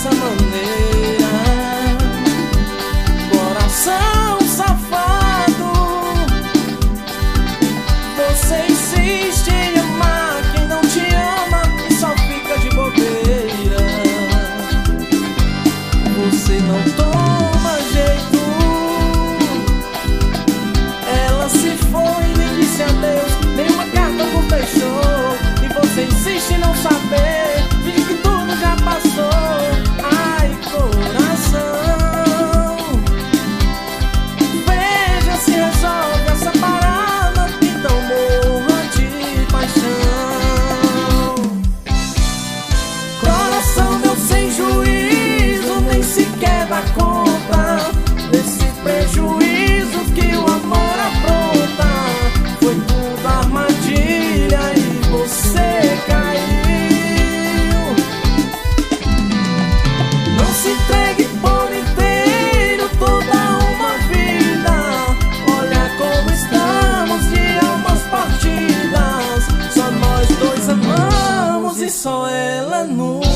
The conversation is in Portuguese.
dessa maneira. Coração safado, você insiste em amar quem não te ama e só fica de bobeira. Você não toma jeito, ela se foi e nem disse adeus, nenhuma carta nos deixou. E você insiste em não saber, diz que tudo já passou. Ai, coração, veja se resolve essa parada, então morra de paixão. Coração meu sem juízo, nem sequer dá conta desse prejuízo que o amor apronta. Foi tudo armadilha e você caiu. Não se entregue por inteiro toda uma vida. Olha como estamos de almas partidas. Só nós dois amamos e só ela nunca.